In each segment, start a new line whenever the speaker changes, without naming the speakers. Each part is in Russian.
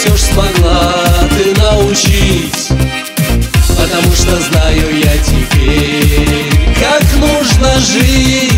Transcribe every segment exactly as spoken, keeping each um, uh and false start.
все ж смогла ты научить, потому что знаю я теперь, как нужно жить.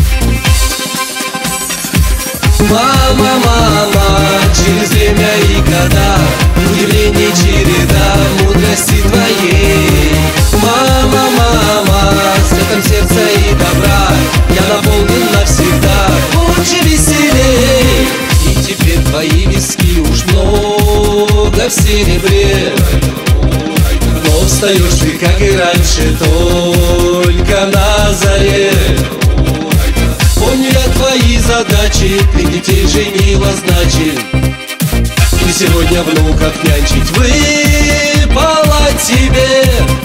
Мама, мама, через время и года, удивление череда мудрости твоей. Мама, мама, светом сердца и добра я наполнен навсегда. Лучше веселей, и теперь твои виски уж много в серебре. Но встаешь ты, как и раньше, только на заре. Помню я твои задачи, ты детей женила, значит, и сегодня внуков нянчить выпало тебе.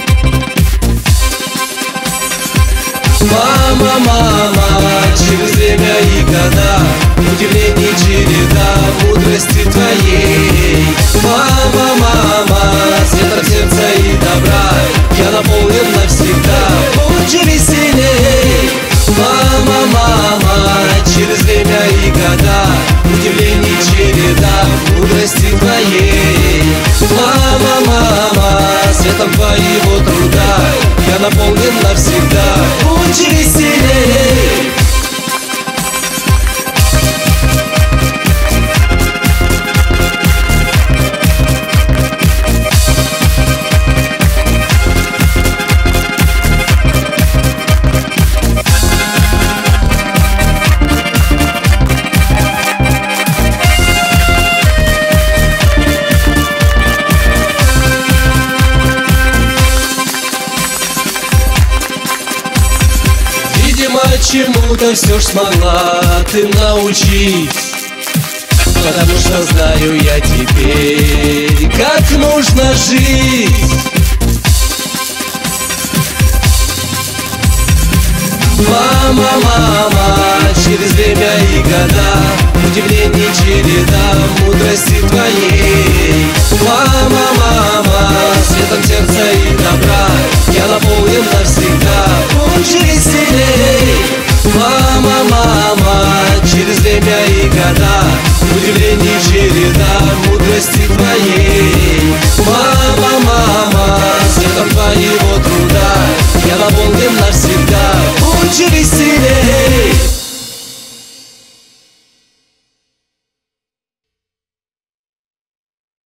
Мама, мама, через время и года, удивление череда мудрости твоей. Мама, мама, светом сердца и добра я наполнен навсегда. Лучше веселей. Мама, мама, через время и года, удивление череда мудрости твоей. Мама, мама, светом твоего труда я наполнен навсегда. Будь веселей. Чему-то все ж смогла ты научить, потому что знаю я теперь, как нужно жить. Мама, мама, через время и года, удивление череда мудрости твоей. Мама, мама, светом сердца и добра я наполнен навсегда. Лучше веселей. Мама, мама, через время и года, удивление череда мудрости твоей. Мама, мама, светом твоего труда я наполнен навсегда. Будь веселей.